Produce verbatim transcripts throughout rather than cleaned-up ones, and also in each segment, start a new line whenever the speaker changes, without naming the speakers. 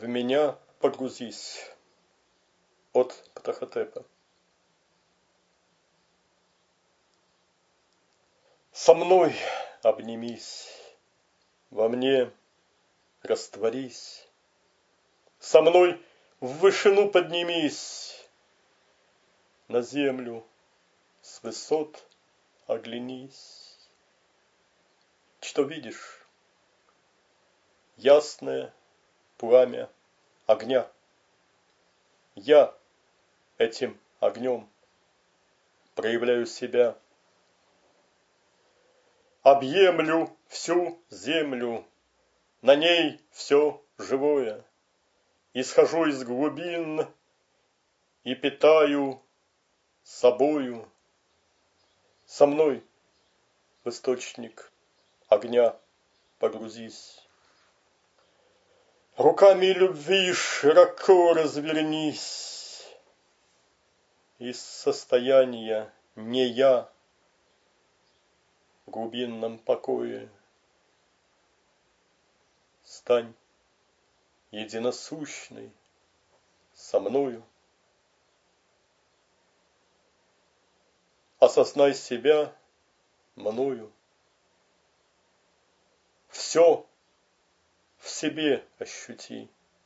в меня погрузись. От Птахотепа. Со мной обнимись, во мне растворись, со мной в вышину поднимись, на землю с высот оглянись. Что видишь? Ясное пламя огня. Я этим огнем проявляю себя. Объемлю всю землю, на ней все живое. Исхожу из глубин и питаю собою. Со мной в источник огня погрузись. Руками любви широко развернись. Из состояния не я в глубинном покое стань единосущной со мною. Осознай себя мною. Все в себе ощути.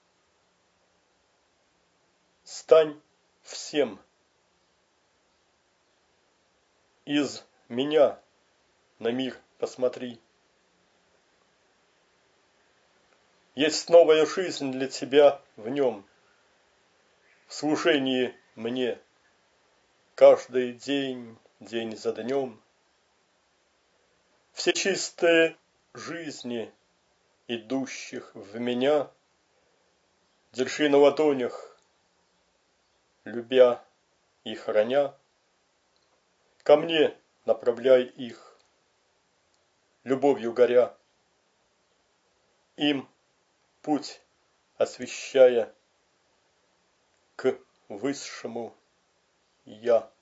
Стань всем. Из меня на мир посмотри. Есть новая жизнь для тебя в нем, в служении мне, каждый день, день за днем. Все чистые жизни, идущих в меня, держи на ладонях, любя и храня. Ко мне направляй их, любовью горя, им путь освещая к высшему Я.